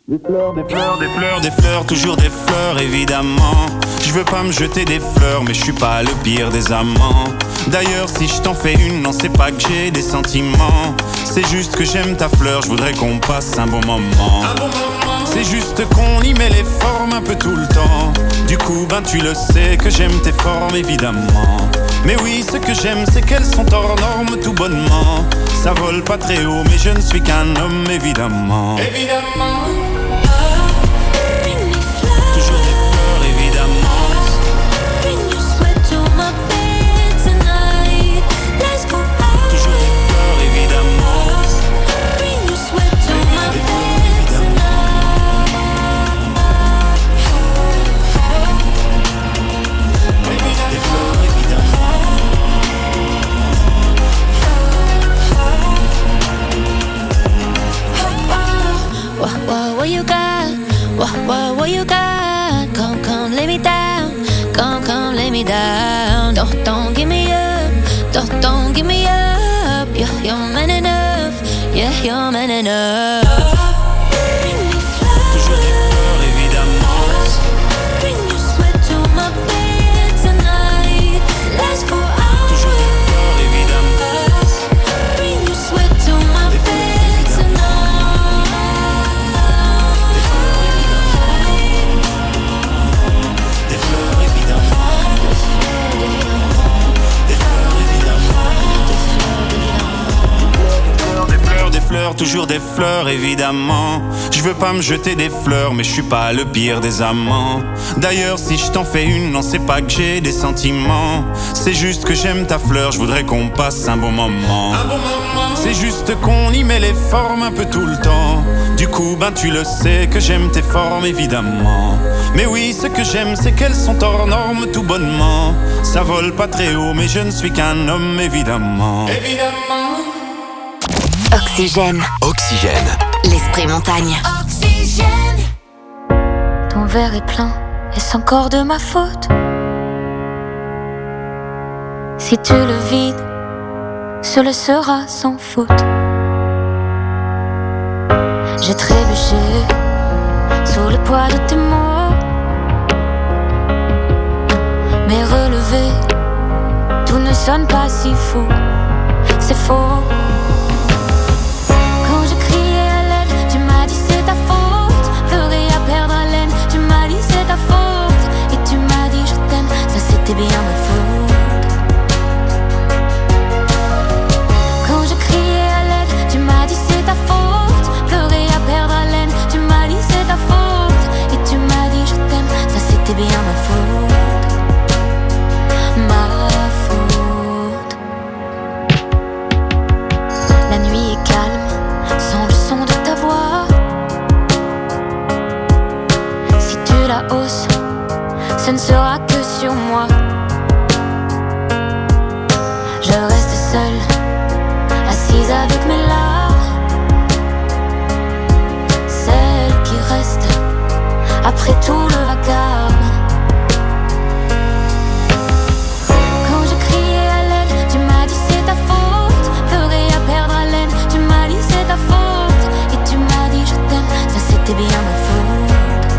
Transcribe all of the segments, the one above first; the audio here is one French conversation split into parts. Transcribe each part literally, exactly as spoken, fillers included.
Des fleurs, des fleurs, des fleurs, des fleurs, toujours des fleurs évidemment. Je veux pas me jeter des fleurs, mais je suis pas le pire des amants. D'ailleurs si je t'en fais une, non c'est pas que j'ai des sentiments. C'est juste que j'aime ta fleur, je voudrais qu'on passe un bon moment. Un bon moment. C'est juste qu'on y met les formes un peu tout le temps. Du coup ben tu le sais que j'aime tes formes évidemment. Mais oui ce que j'aime c'est qu'elles sont hors normes tout bonnement. Ça vole pas très haut mais je ne suis qu'un homme évidemment. Évidemment. What you got? What, what, what you got? Come, come, lay me down. Come, come, lay me down. Don't, don't give me up. Don't, don't give me up. Yeah, you're man enough. Yeah, you're man enough. Bring me flowers. Toujours des fleurs, évidemment. Bring your sweat to my bed tonight. Let's go out. Toujours des fleurs, évidemment. Bring your sweat to my bed tonight. Des fleurs, toujours des fleurs évidemment. Je veux pas me jeter des fleurs mais je suis pas le pire des amants. D'ailleurs si je t'en fais une, non c'est pas que j'ai des sentiments. C'est juste que j'aime ta fleur, je voudrais qu'on passe un bon moment. Un bon moment. C'est juste qu'on y met les formes un peu tout le temps. Du coup ben tu le sais que j'aime tes formes évidemment. Mais oui ce que j'aime c'est qu'elles sont hors normes tout bonnement. Ça vole pas très haut mais je ne suis qu'un homme évidemment. Évidemment. Oxygène. Oxygène. L'esprit montagne. Oxygène. Ton verre est plein, est-ce encore de ma faute? Si tu le vides, ce le sera sans faute. J'ai trébuché sous le poids de tes mots. Mais relevé, tout ne sonne pas si fou. C'est faux. C'était bien ma faute. Quand je criais à l'aide, tu m'as dit c'est ta faute. Pleurer à perdre haleine, tu m'as dit c'est ta faute. Et tu m'as dit je t'aime, ça c'était bien ma faute. Ma faute. La nuit est calme, sans le son de ta voix. Si tu la hausses, ce ne sera que sur moi. Je reste seule, assise avec mes larmes. Celle qui reste après tout le vacarme. Quand je criais à l'aide, tu m'as dit c'est ta faute. Pleurer à perdre haleine, tu m'as dit c'est ta faute. Et tu m'as dit je t'aime, ça c'était bien ma faute.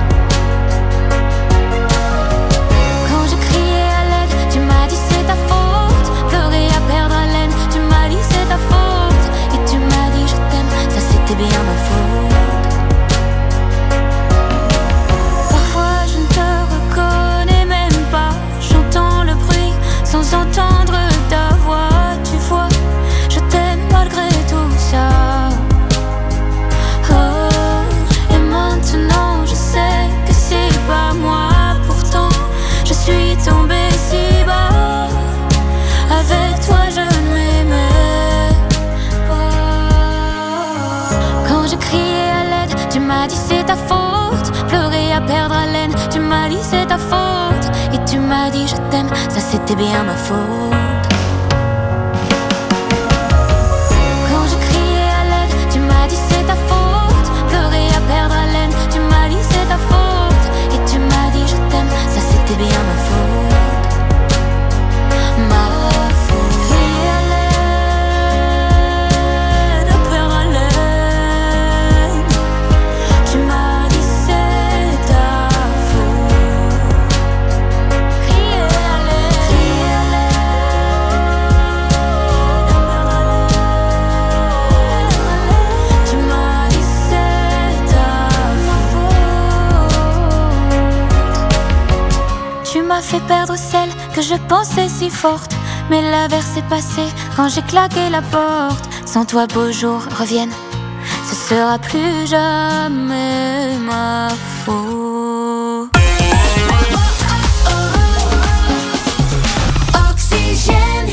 C'est bien ma faute. Parfois je ne te reconnais même pas. J'entends le bruit sans entendre ta voix. Tu vois, je t'aime malgré tout ça. Oh, et maintenant je sais que c'est pas moi. Pourtant je suis tombée si bas. Avec toi je ne m'aimais. Je criais à l'aide, tu m'as dit c'est ta faute. Pleurer à perdre haleine, tu m'as dit c'est ta faute. Et tu m'as dit je t'aime, ça c'était bien ma faute. Quand je criais à l'aide, tu m'as dit c'est ta faute. Pleurer à perdre haleine, tu m'as dit c'est ta faute. Et tu m'as dit je t'aime, ça c'était bien ma faute. Ma tu m'as fait perdre celle que je pensais si forte. Mais l'averse est passée quand j'ai claqué la porte. Sans toi, beaux jours reviennent, ce sera plus jamais ma faute. Oxygène.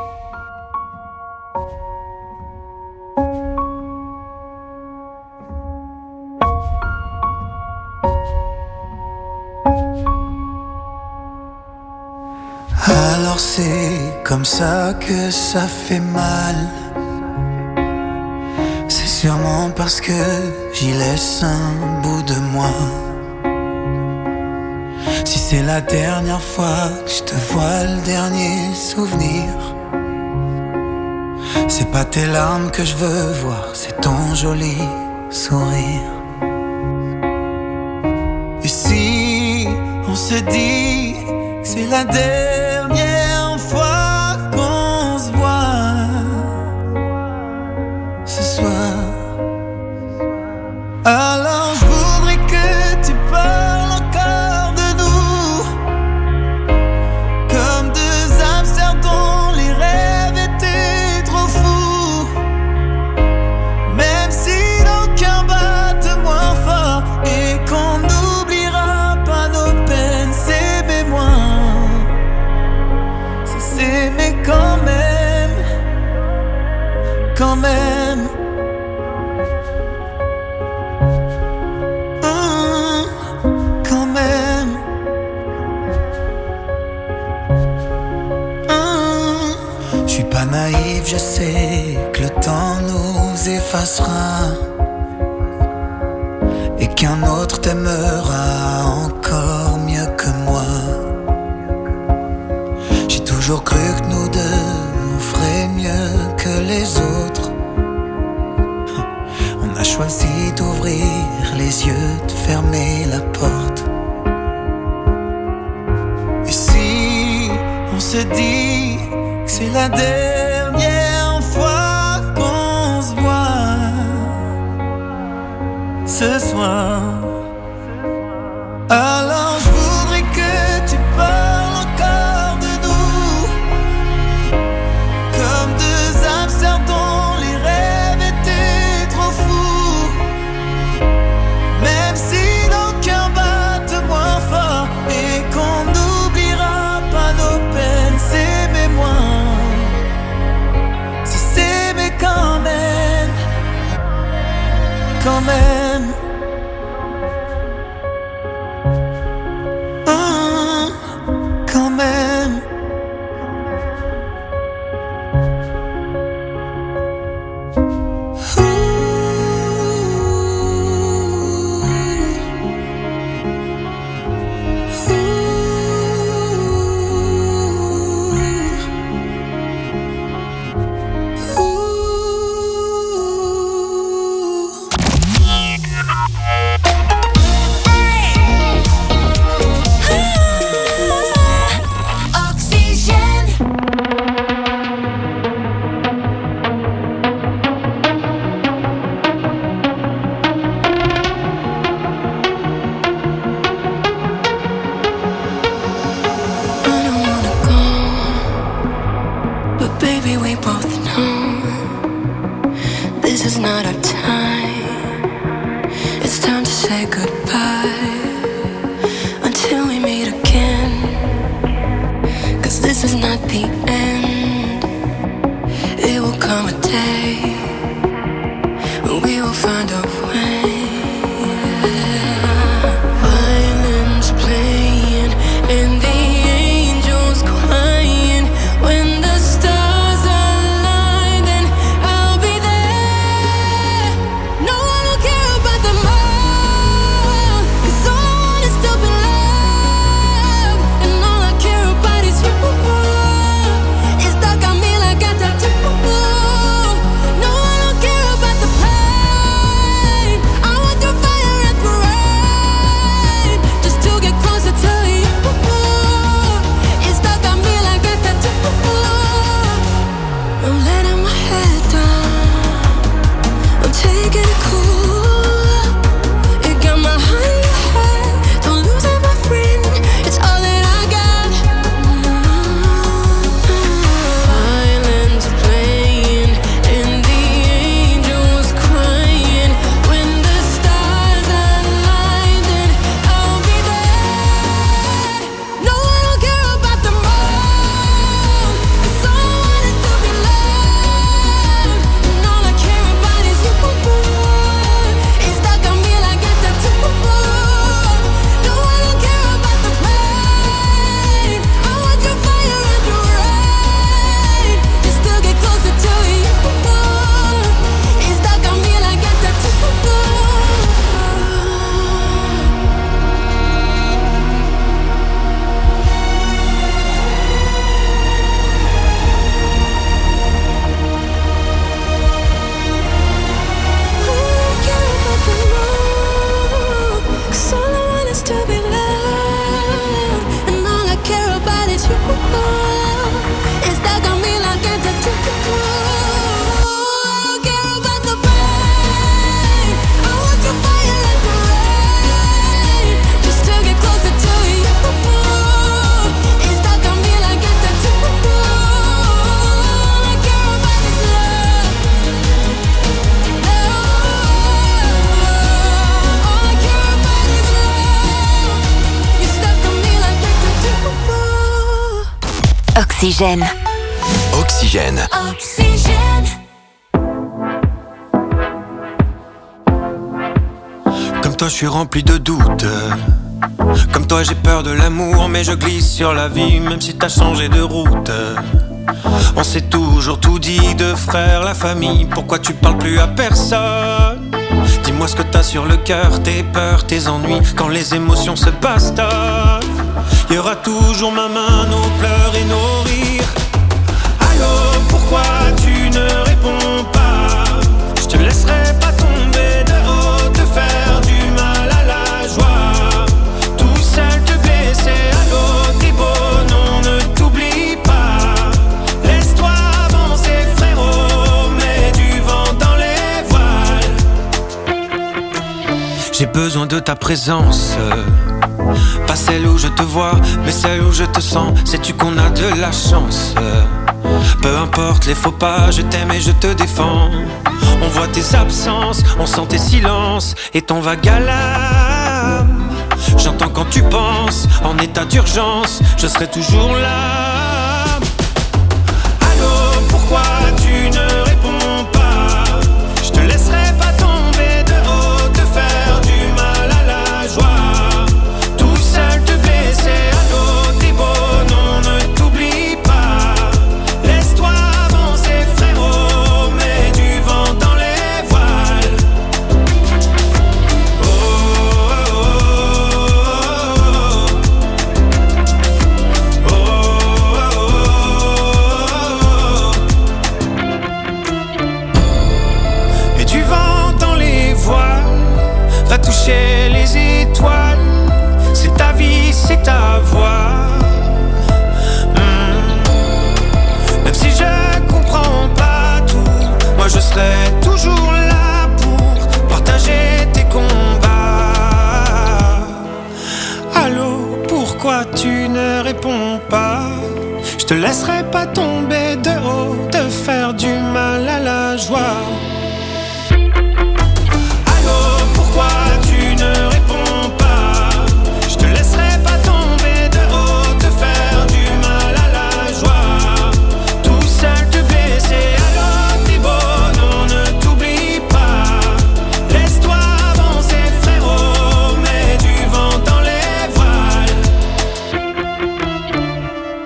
Alors c'est comme ça que ça fait mal. C'est sûrement parce que j'y laisse un bout de moi. Si c'est la dernière fois que je te vois, le dernier souvenir, c'est pas tes larmes que je veux voir, c'est ton joli sourire. Et si on se dit que c'est la dernière fois qu'on se voit ce soir, alors je voudrais que tu parles encore de nous, comme deux hamsters dont les rêves étaient trop fous. Même si nos cœurs battent moins fort et qu'on n'oubliera pas nos peines, s'aimer moins, c'est s'aimer quand même, quand même. Naïf, je sais que le temps nous effacera et qu'un autre t'aimera encore mieux que moi. J'ai toujours cru que nous deux on ferait mieux que les autres. On a choisi d'ouvrir les yeux, de fermer la porte. Et si on se dit que c'est la dernière fois qu'on se voit ce soir, alors je voudrais que tu parles encore de nous, comme deux hamsters dont les rêves étaient trop fous. Même si nos cœurs battent moins fort et qu'on n'oubliera pas nos peines, s'aimer moins, quand même, quand même. Mmh, quand même. Oxygène. Oxygène. Oxygène. Comme toi je suis rempli de doutes. Comme toi j'ai peur de l'amour, mais je glisse sur la vie même si t'as changé de route. On s'est toujours tout dit de frère, la famille. Pourquoi tu parles plus à personne? Dis-moi ce que t'as sur le cœur, tes peurs, tes ennuis. Quand les émotions se bastonnent, y aura toujours ma main, nos pleurs et nos rires. Allô, pourquoi tu ne réponds pas? Je te laisserai pas tomber de haut, te faire du mal à la joie. Tout seul te blesser, allô, t'es beau, non, ne t'oublie pas. Laisse-toi avancer, frérot, mets du vent dans les voiles. J'ai besoin de ta présence, pas celle où je te vois, mais celle où je te sens. Sais-tu qu'on a de la chance? Peu importe les faux pas, je t'aime et je te défends. On voit tes absences, on sent tes silences et ton vague à l'âme. J'entends quand tu penses, en état d'urgence, je serai toujours là. Allô, pourquoi tu ne réponds pas? Je te laisserai pas tomber de haut, te faire du mal à la joie. Tout seul te blesser, allô, t'es beau, non, ne t'oublie pas. Laisse-toi avancer, frérot, mets du vent dans les voiles. Oh, oh, oh, oh, oh. Et du vent dans les voiles, va toucher les étoiles. C'est ta vie, c'est ta voix. Hmm. Même si je comprends pas tout, moi je serai toujours là pour partager tes combats. Allô, pourquoi tu ne réponds pas? Je te laisserai pas tomber de haut, te faire du mal à la joie. Allô, pourquoi tu ne réponds pas? Je te laisserai pas tomber de haut, te faire du mal à la joie. Tout seul te blesser, allô, t'es beau, non, ne t'oublie pas. Laisse-toi avancer, frérot, mets du vent dans les voiles.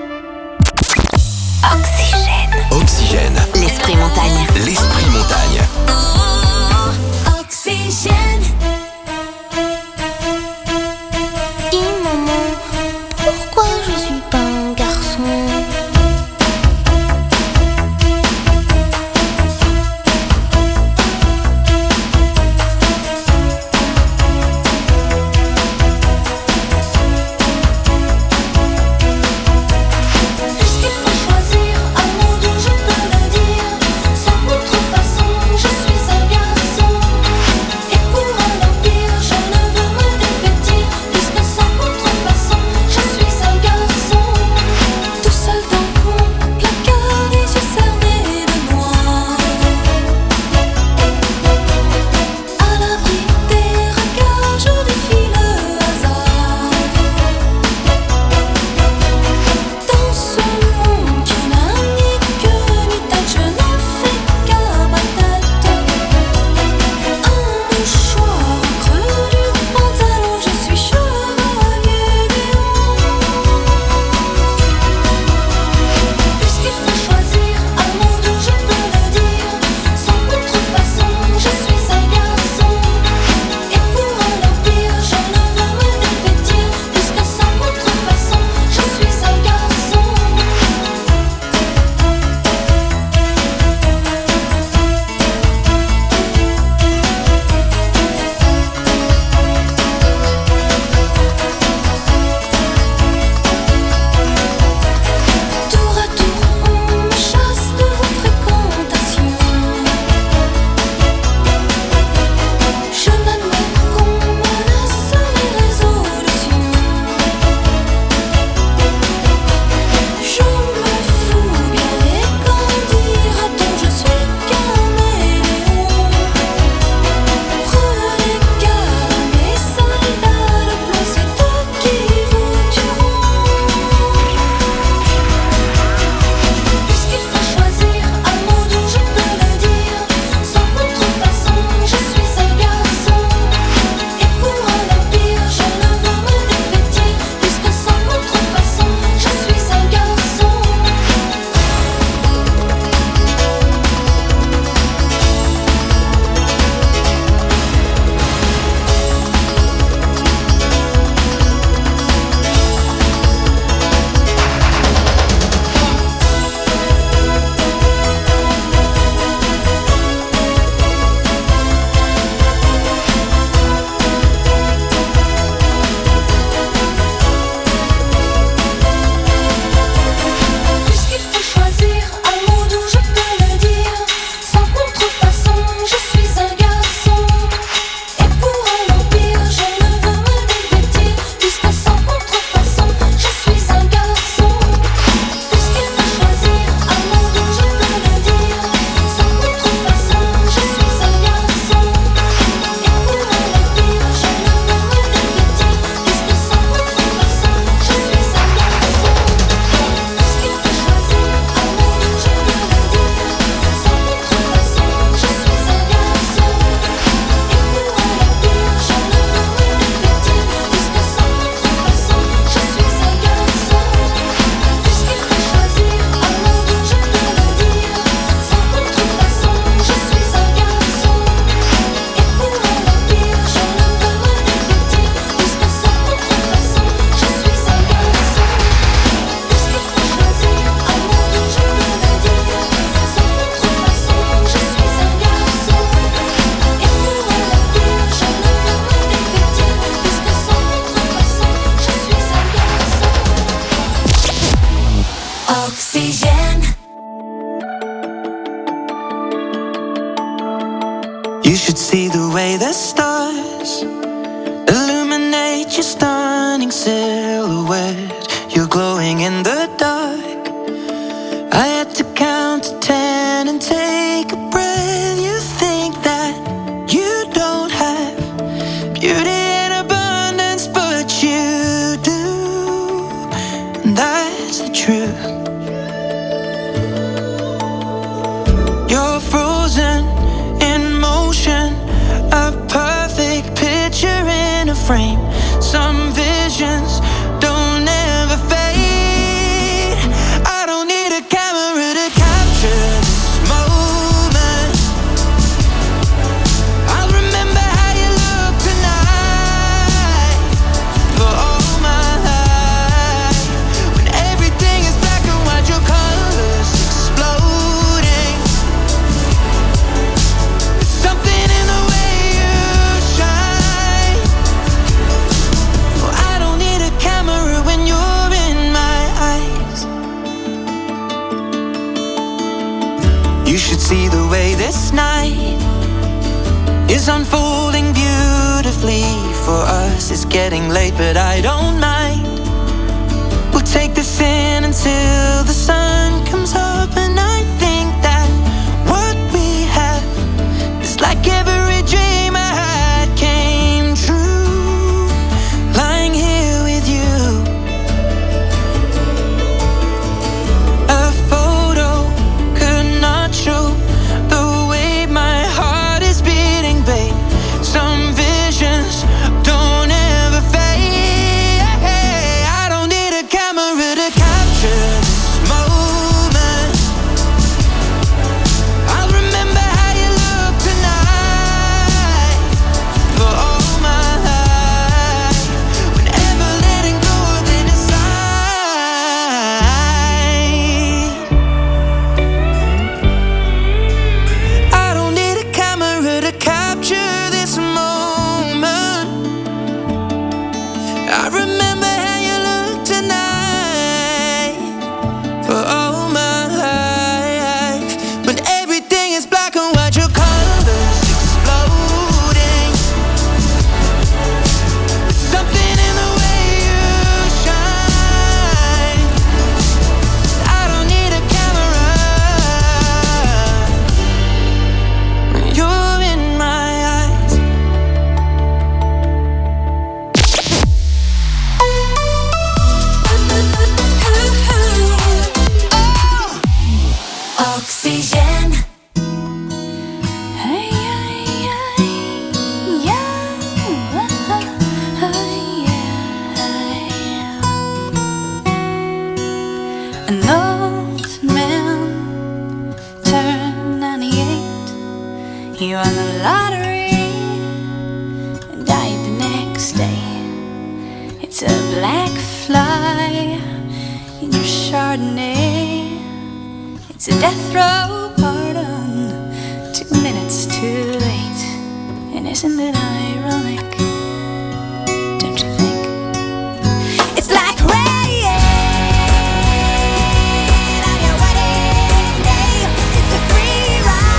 Oxygène. Oxygène. L'esprit montagne. L'esprit montagne. You should see the way the stars illuminate your stunning silhouette. You're glowing in the dark. I had to count to ten and take a breath. You think that you don't have beauty in abundance, but you do, and that's the truth. You're frozen in motion, a perfect picture in a frame. Some visions don't ever fade. I don't need a camera to capture this moment. I'll remember how you look tonight for all my life. When everything is black and white, your colors exploding. There's something in the way you shine. Oh, I don't need a camera when you're in my eyes. You should see the way this night is unfolding beautifully for us. It's getting late, but I don't mind. We'll take this in until the sun comes up, and I think that what we have is like every dream I had came true. Lying here with you, a photo could not show the way my heart is beating, babe. Some visions don't ever fade. I don't need a camera to capture this moment. I'll remember how you look tonight for all my life. Whenever letting go of it inside. I don't need a camera to capture this moment. I remember how you look tonight for all my life. When everything is black and white, your colors exploding. There's something in the way you shine. I don't need a camera when you're in my eyes. Oxygène. Hey, hey, hey, yeah. Hey, yeah. An old man turned ninety-eight. He won the lottery and died the next day. It's a black fly in your Chardonnay. It's a death row pardon, two minutes too late. And isn't it ironic? Don't you think? It's like rain on your wedding day. It's a free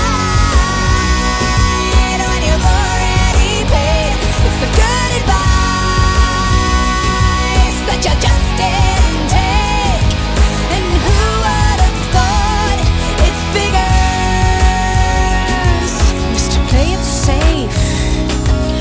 ride when you've already paid. It's the good advice that you just didn't take. And who would have thought it figures? Mister Play it safe.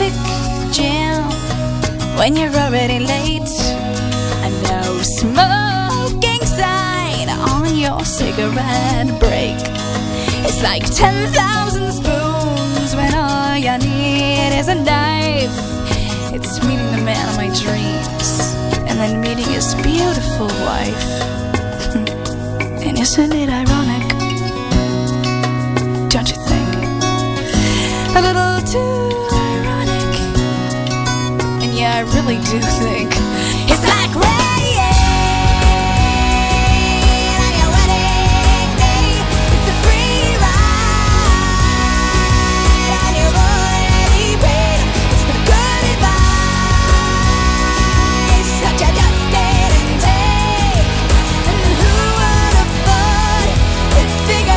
traffic jam when you're already late. A no smoking sign on your cigarette break. It's like ten thousand spoons when all you need is a knife. It's meeting the man of my dreams and then meeting his beautiful wife. And isn't it ironic? Don't you think? A little too ironic. And yeah, I really do think it's like rain on your wedding day. It's a free ride and you've already paid. It's the good advice that you just didn't take. And who would have thought it figures?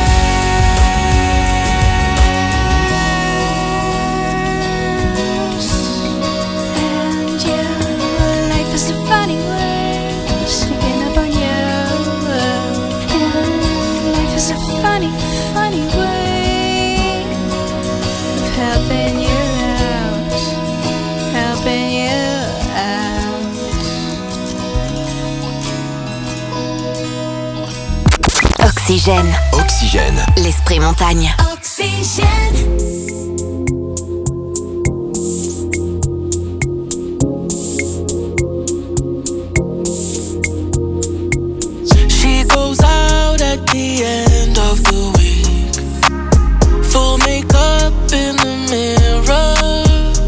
It's a funny way sneaking up on you. And life is a funny, funny way of helping you out, helping you out. Oxygène. Oxygène. L'esprit montagne. Oxygène. The end of the week, full makeup in the mirror,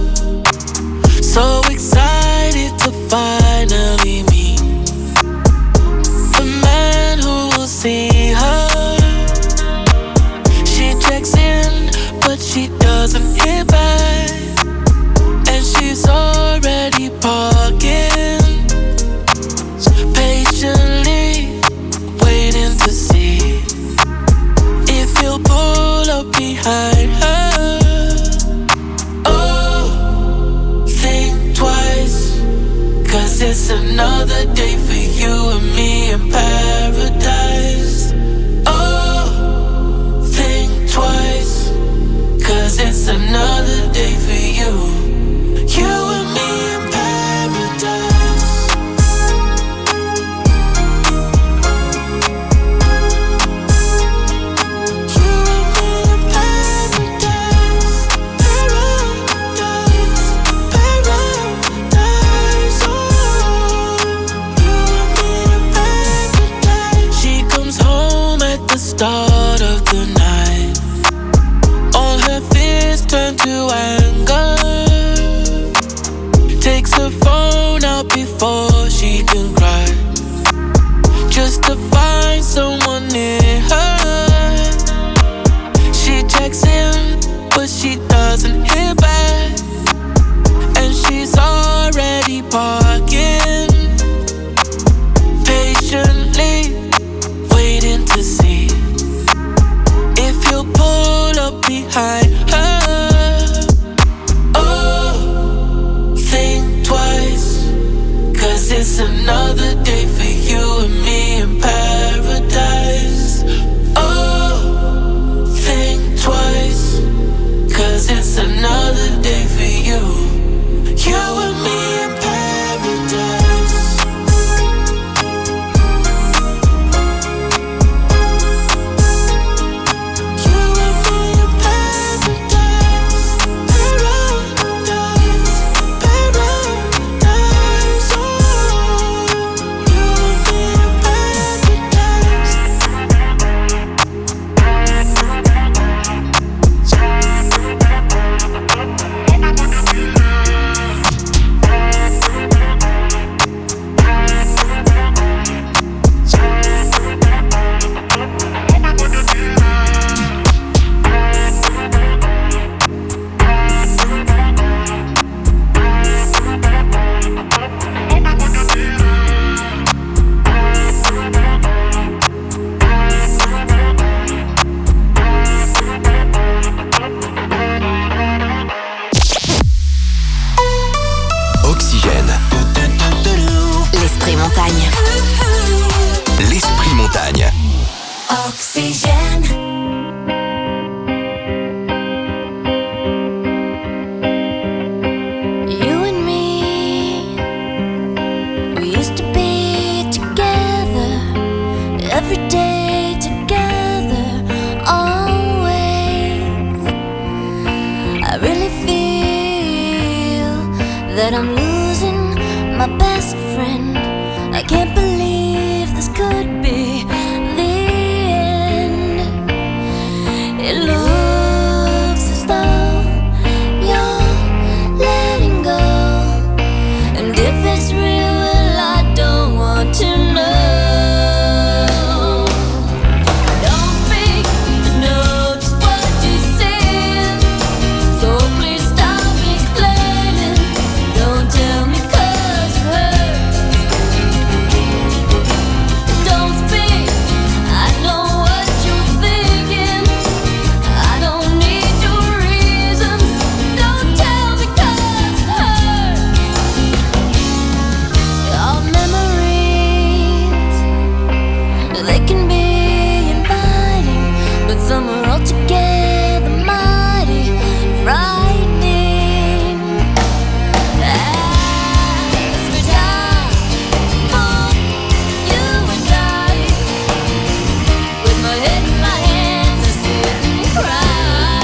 so excited to finally meet the man who will see her. She checks in, but she doesn't hit back, and she's already parking, patiently waiting to see if he'll pull up behind her. Oh, think twice, 'cause it's another day for you and me in paradise. Oh, think twice, 'cause it's another day for you, you and me in paradise. Start of the night, all her fears turn to anger. Takes her phone out before she can cry, just to find someone near her. She checks in, but she doesn't hear back, and she's already parking, patiently waiting to see if he'll pull up behind her. Oh, think twice, 'cause it's another day for you and me in paradise. Oh, think twice, 'cause it's another day for you, you and me in paradise. Oxygène. Oxygène. Oxygène. Oxygène. Oxygène. Oxygène. Oxygène. Oxygène. Oxygène. Oxygène. Oxygène. Oxygène. Oxygène. Oxygène. Oxygène. Oxygène. Oxygène. Oxygène. that I'm losing my best friend. I can't believe this could be the end. It looks as though you're letting go, and if it's real, well, I don't want to know. Don't speak, I know just what you said, so please stop explaining. Don't tell me 'cause it hurts. Don't speak, I know what you're thinking. I don't need your reasons. Don't tell me 'cause it hurts. Our memories, they can be inviting, but some are altogether mighty frightening. As we die for you and I, with my head in my hands, I sit and cry.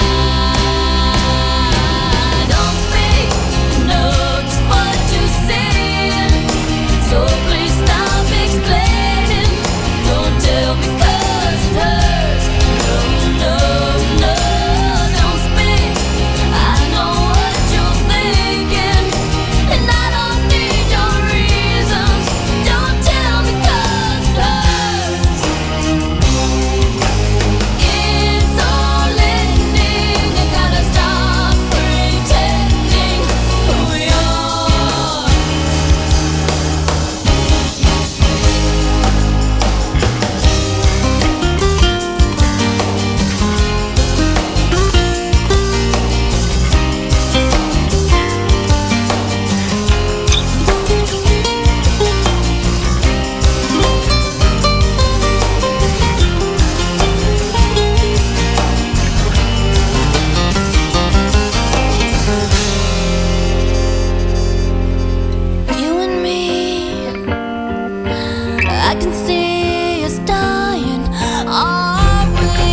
Don't speak, I know just what you said, so please stop explaining. Don't tell me 'cause it hurts. No, no, no, don't speak. I know what you're thinking, and I don't need your reasons. Don't tell me 'cause it hurts. It's all ending. You gotta stop pretending who you are. You and me, I can see us dying, are we?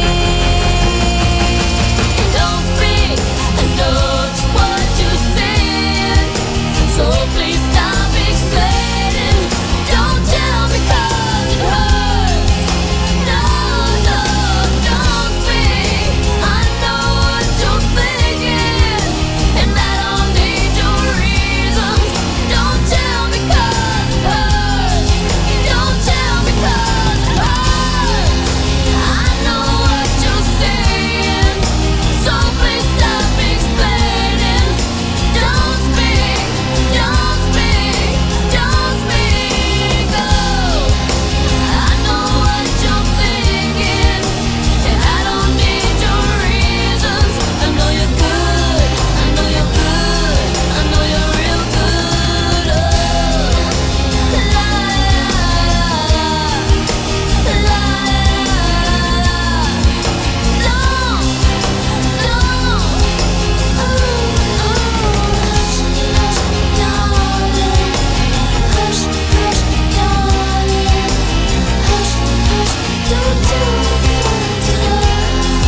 Don't speak, I know just what you said, so please stop explaining. Don't tell me 'cause it hurts. No, no, don't speak. I know what you're thinking, and I don't need your reasons. Don't tell me 'cause it hurts. Don't tell me 'cause it hurts. I know what you're saying, so please stop explaining. Don't speak, don't speak, don't speak. Oh, I know what you're thinking, and I don't need your reasons. I know you're good, I know you're good, I know you're real good. Oh, la la la la. Don't, don't. Oh, oh. Hush, hush, darling. Hush, hush, darling. Hush, hush, don't tell me 'cause it hurts.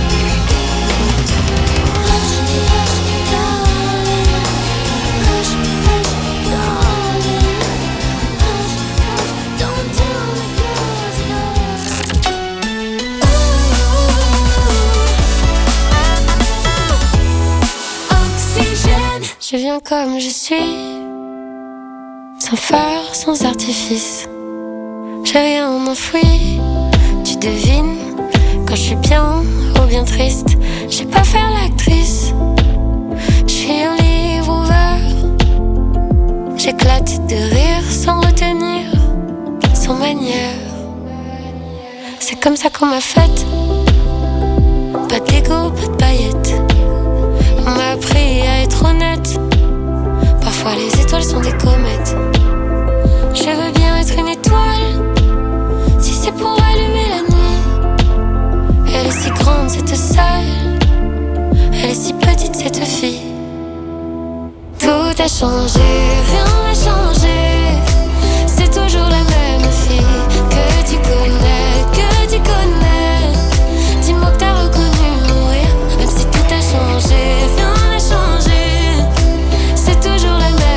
Hush, hush, darling. Hush, hush, darling. Hush, hush, don't tell me 'cause it hurts. Oxygène. Je viens comme je suis, sans phare, sans artifice. J'ai rien enfoui, tu devines quand je suis bien ou bien triste. J'ai pas faire l'actrice, je suis un livre ouvert. J'éclate de rire sans retenir, sans manière. C'est comme ça qu'on m'a faite, pas d'ego, pas de paillettes. On m'a appris à être honnête, parfois les étoiles sont des comètes. Je veux bien être une étoile, si c'est pour allumer la nuit. Elle est si grande cette salle, elle est si petite cette fille. Tout a changé, rien n'a changé, c'est toujours la même fille que tu connais, que tu connais. Dis-moi que t'as reconnu mourir, même si tout a changé, rien n'a changé, c'est toujours la même.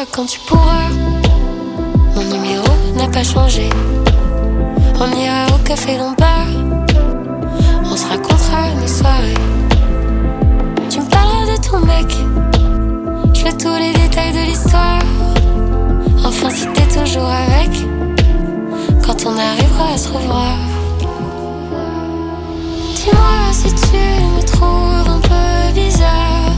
quand tu pourras. Mon numéro n'a pas changé. On ira au café Lombard. On se racontera nos soirées. Tu me parleras de ton mec. Je veux tous les détails de l'histoire. Enfin si t'es toujours avec, quand on arrivera à se revoir. Dis-moi si tu me trouves un peu bizarre,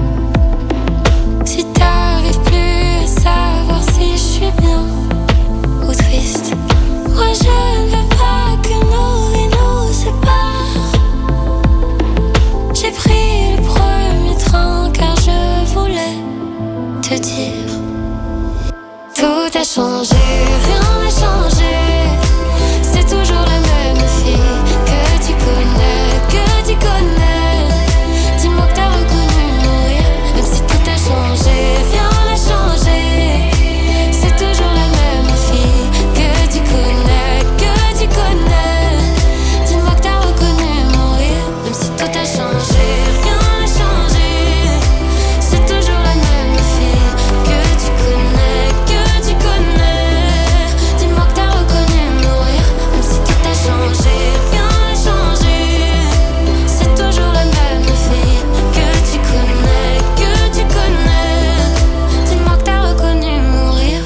si t'arrives plus à savoir si je suis bien ou triste. Moi je ne veux pas que nos vies nous séparent. J'ai pris le premier train car je voulais te dire. Tout a changé, rien n'a changé. C'est toujours la même fille que tu connais, que tu connais. Dis-moi que t'as reconnu mourir, même si tout a changé, rien n'a changé. C'est toujours la même fille que tu connais, que tu connais. Dis-moi que t'as reconnu mourir, même si tout a changé, rien n'a changé. C'est toujours la même fille que tu connais, que tu connais. Dis-moi que t'as reconnu mourir, même si tout a changé, rien n'a changé. C'est toujours la même fille que tu connais, que tu connais. Dis-moi que t'as reconnu mourir.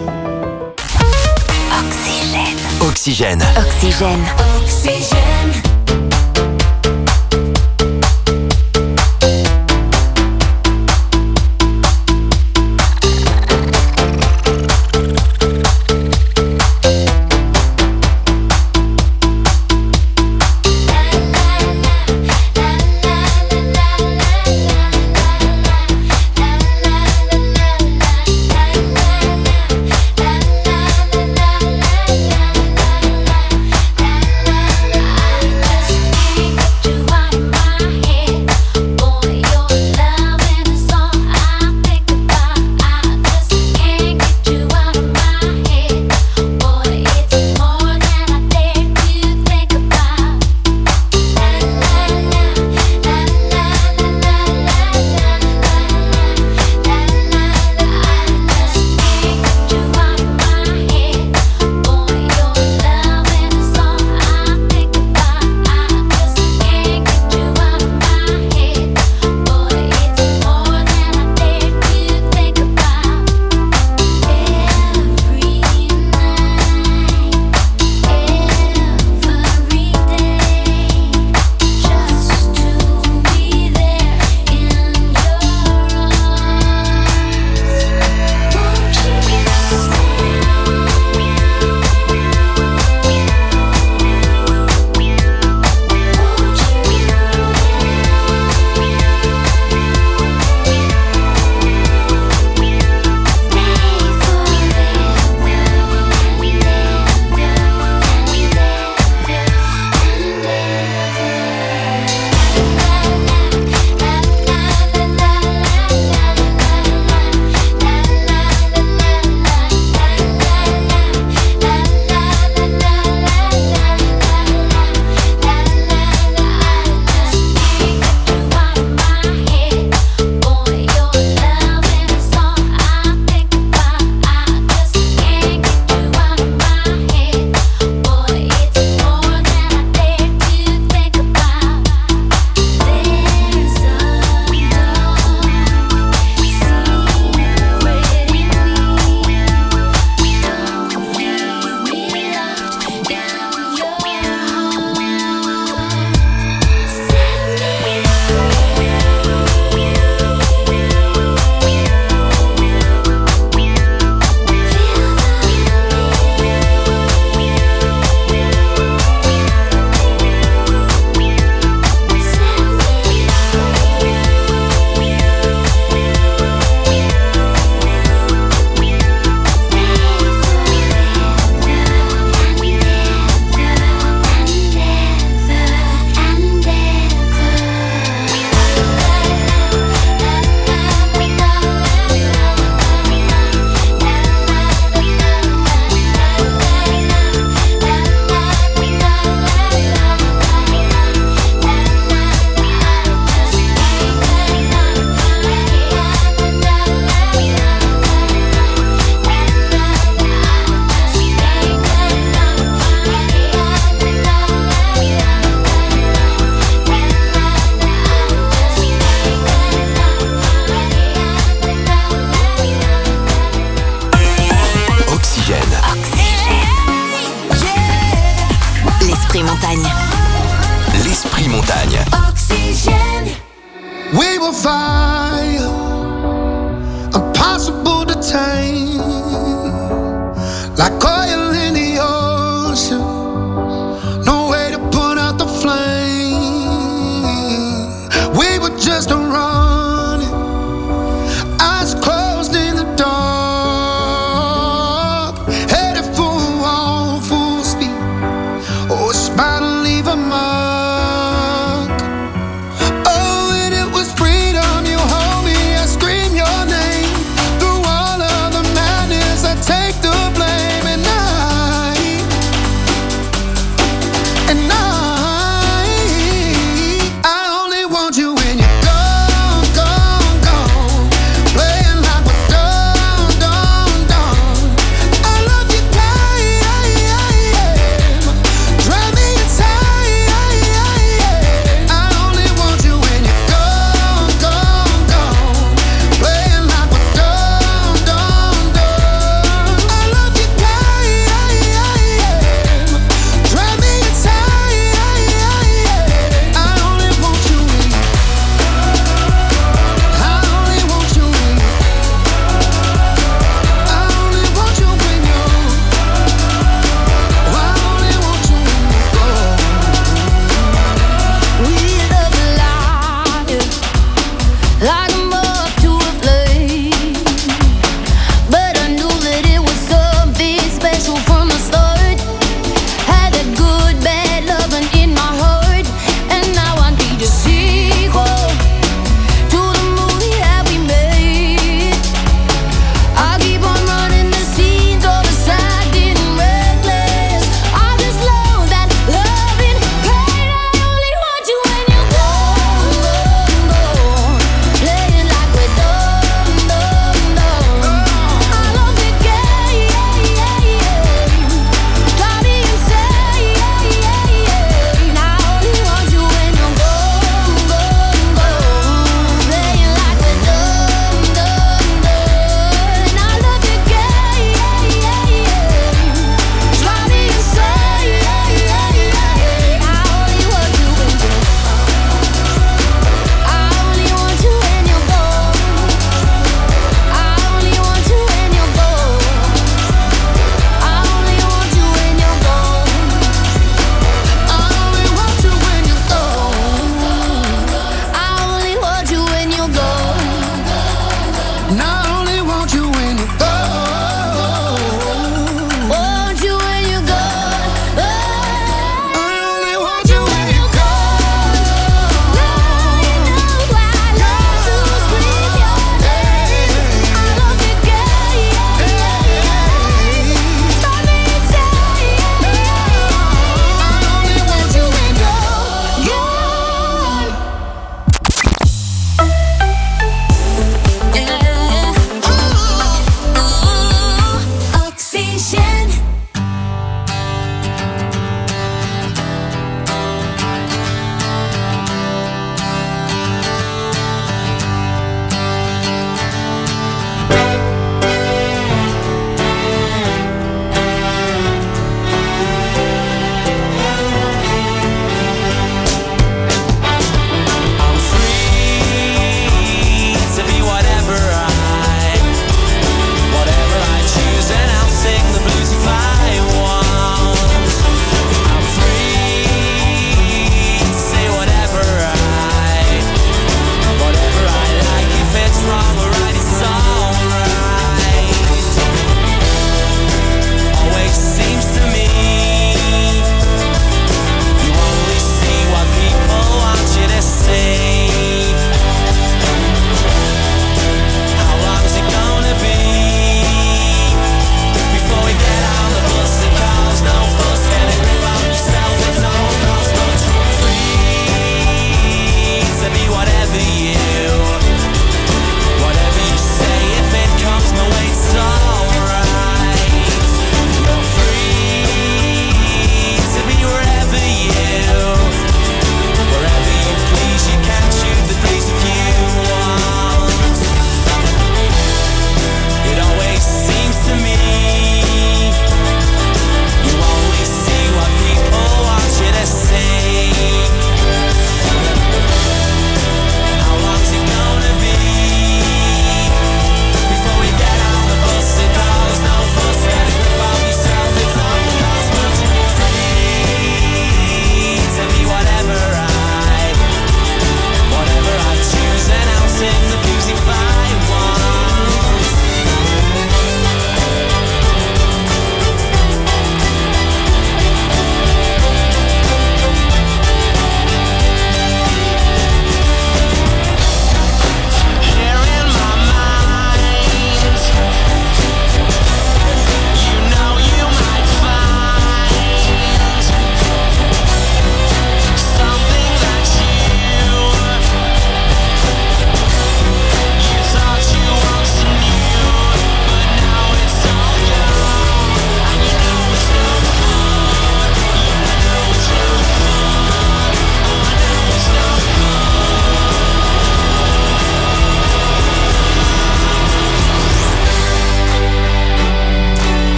Oxygène. Oxygène. Oxygène. Oxygène. l'Esprit Montagne. L'Esprit Montagne. Oxygène. We will fire, impossible to tame, like oil in the ocean, no way to put out the flame. We were just running, eyes closed in the dark, headed for a wall, full speed. Oh, it's about to leave a mark. Yeah.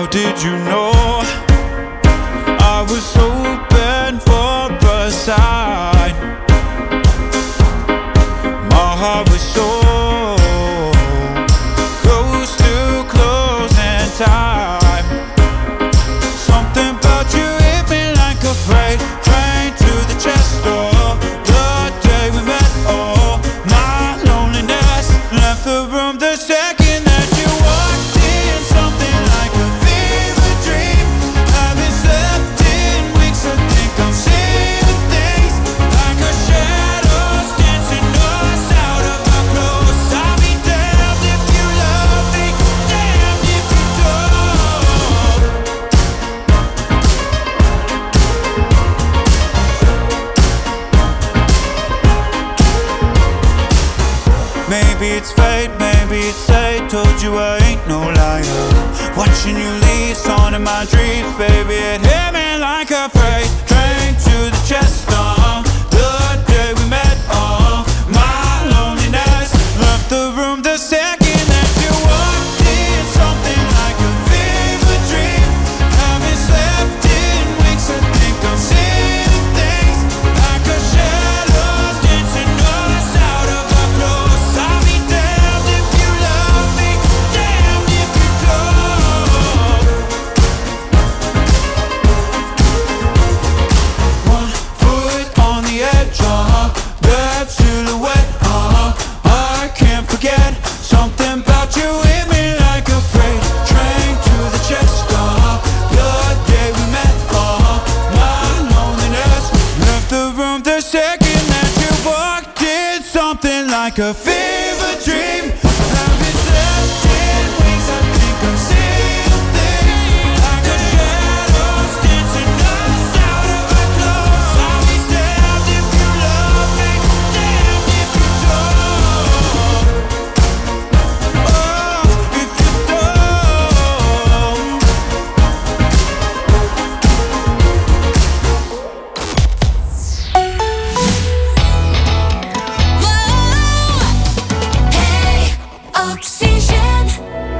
did you know I was hoping for a sign? My heart was so close to closing time. Something about you hit me like a freight train to the chest door. The day we met, oh, my loneliness left the room the second that you walked in. Something like a fever dream. Haven't slept in weeks, I think I'm seeing things like a shadows dancing us out of our clothes. I'll be damned if you love me, damned if you don't. Maybe it's fate, maybe it's fate. Told you I ain't no liar. Watching you leave, on in my dreams, baby, it hit me like a freight train to the chest. Uh, the day we met, uh, my loneliness left the room the second that you walked in. Something like a fever dream. Haven't slept in weeks, I think I'm seeing things like a shadows dancing us out of our clothes. I'll be damned if you love me, damned if you don't. One foot on the edge, uh-huh, that silhouette, uh-huh, I can't forget. Something about you hit me like a freight train to the chest, uh-huh, the day we met, uh-huh, my loneliness left the room the second that you walked in. Something like a fever dream. Haven't slept in weeks, I think I'm seeing things like a shadows dancing us out of our clothes. I'll be damned if you love me, damned if you don't. Oh, if you don't. Hey, Oxygène.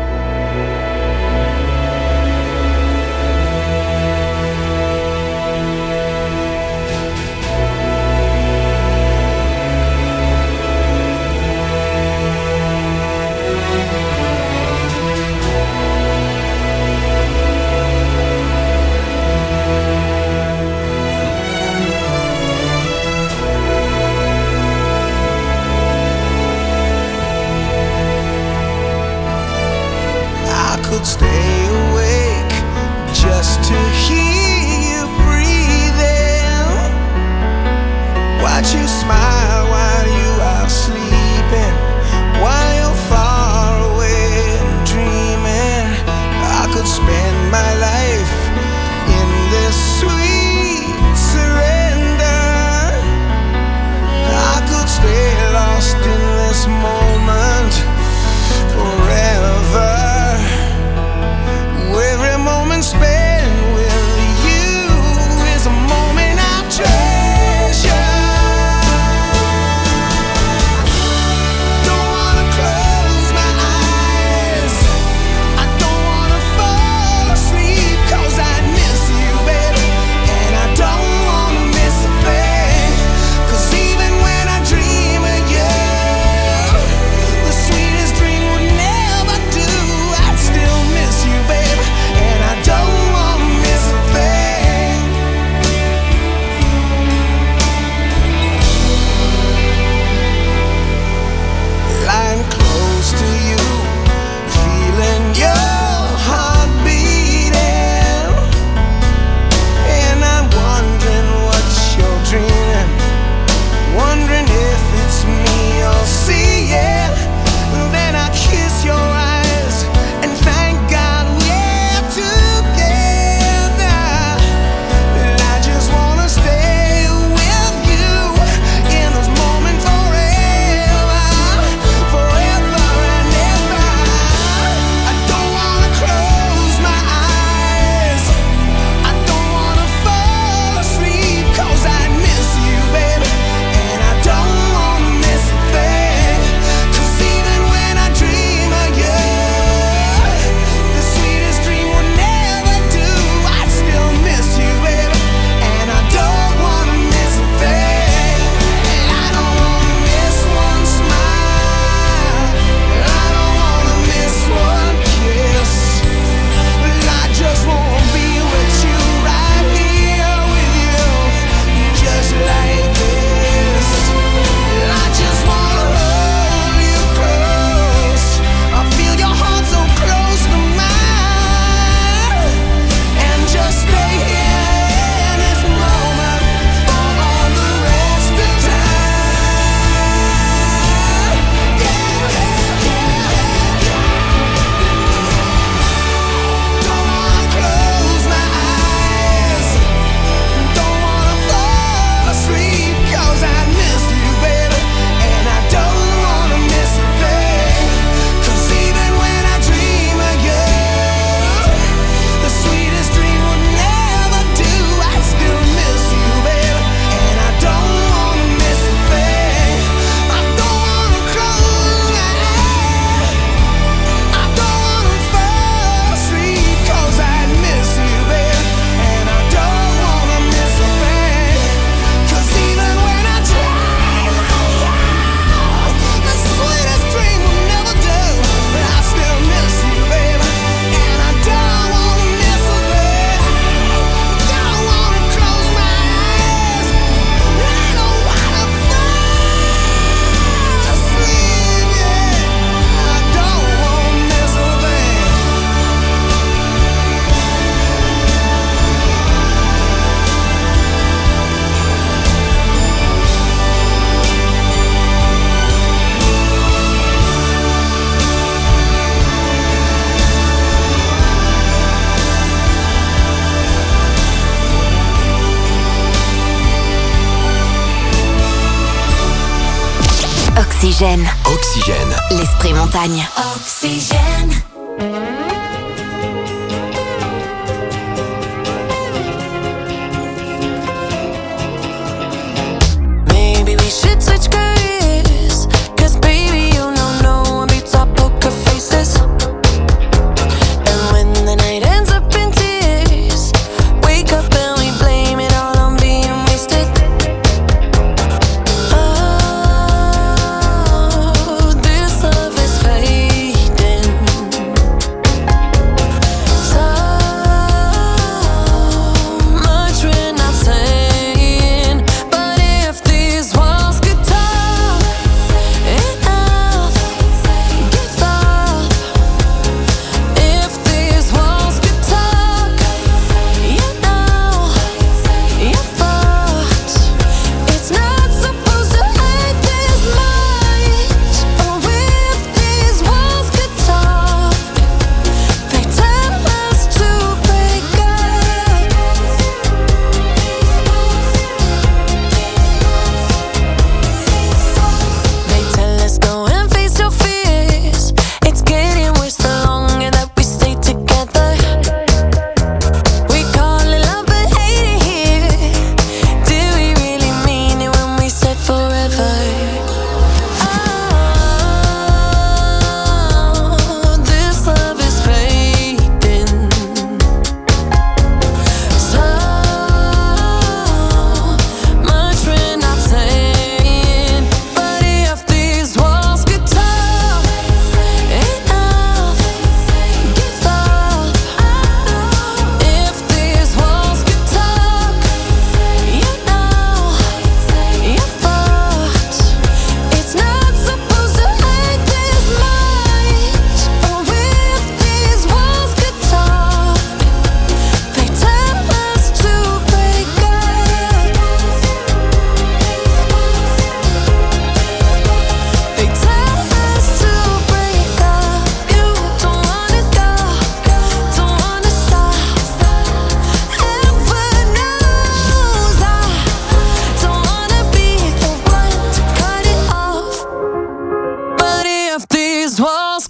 I could stay awake just to hear you breathing. Watch you smile while you are sleeping, while you're far away and dreaming. I could spend my life in this sweet surrender. I could stay lost in this moment forever. Every moment spent with you is a moment I treasure. Oxygène. Oxygène. L'Esprit Montagne. Oxygène. Maybe we should switch careers, 'cause baby you know no one beats our poker faces. And when the night ends up in tears, wake up and we blame it all on being wasted. Oh, this love is fading. So much we're not saying, but if these walls could talk, enough, give up. If these walls could talk, you know, you're fucked. It's not supposed to hurt this much. Oh, if these walls could talk, they tell us to break up. They tell us go and face your fears. It's getting worse the longer that we stay together. We call it love but hate it here. Do we really mean it when we said forever? Oh, this love is fading. So much we're not saying, but if these walls could talk, enough, give up. If these walls could talk, you know, you're fucked. It's not supposed to hurt this much. Oh, if these walls could talk, they tell us to break up. They tell us to break up. You don't wanna go, don't wanna stop. Heaven knows I don't wanna be the one to cut it off. But if these walls